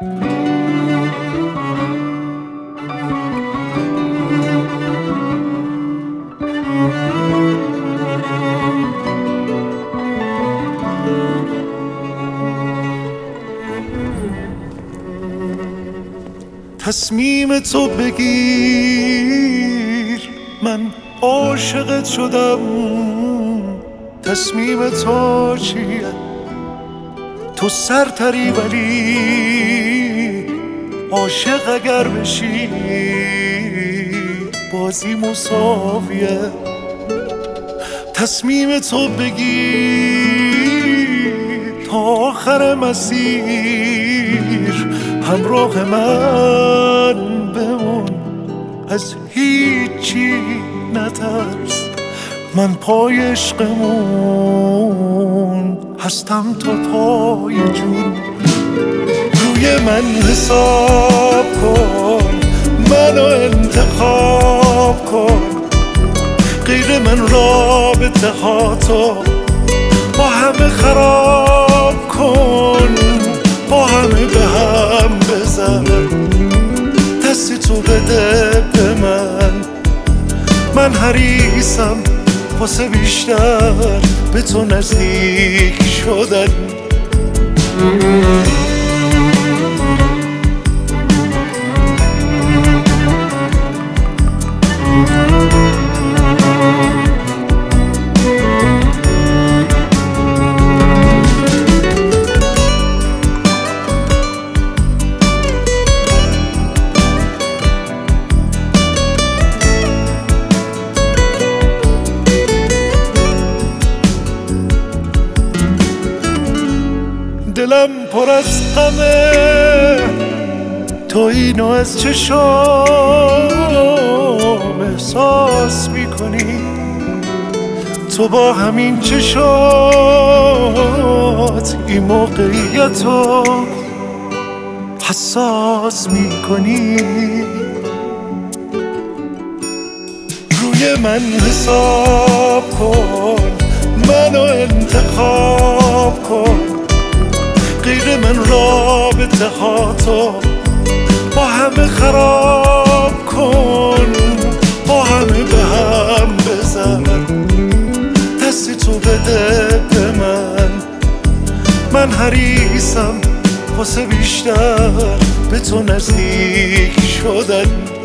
تصمیم تو بگیر، من عاشقت شدم. تصمیم تو چیه؟ تو سرتری ولی عاشق اگر بشی بازی مساویه. تصمیم تو بگیر تا آخر مسیر همراه من بمون، از هیچی نترس، من پای عشقمون هستم تا پای جون. روی من حساب کن، منو انتخاب کن، غیر من رابطه ها تو با همه خراب کن، با همه به هم بزن، دستی تو بده به من حریصم واسه بیشتر به تو نزدیک شدن. دلم پر از غمه، تو اینو از چشام احساس میکنی، تو با همین چشات این موقعیتو حساس میکنی. روی من حساب کن، منو انتخاب کن، غیر من رابطه ها تو با همه خراب کن، با همه به هم بزن، دستی تو بده به من حریصم واسه بیشتر به تو نزدیک شدن.